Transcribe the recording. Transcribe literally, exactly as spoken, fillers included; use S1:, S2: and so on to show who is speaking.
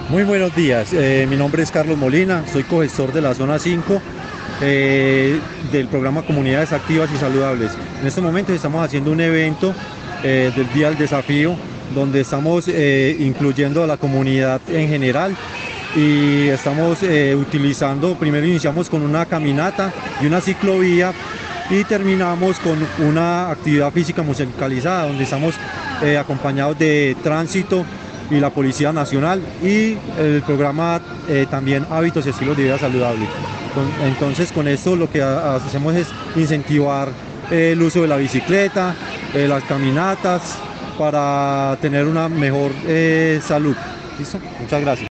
S1: Muy buenos días, eh, mi nombre es Carlos Molina, soy cogestor de la zona cinco eh, del programa Comunidades Activas y Saludables. En este momento estamos haciendo un evento eh, del Día del Desafío, donde estamos eh, incluyendo a la comunidad en general y estamos eh, utilizando, primero iniciamos con una caminata y una ciclovía y terminamos con una actividad física musicalizada, donde estamos eh, acompañados de tránsito y la Policía Nacional y el programa eh, también Hábitos y Estilos de Vida Saludable. Con- entonces con esto lo que ha- hacemos es incentivar eh, el uso de la bicicleta, eh, las caminatas para tener una mejor eh, salud. ¿Listo? Muchas gracias.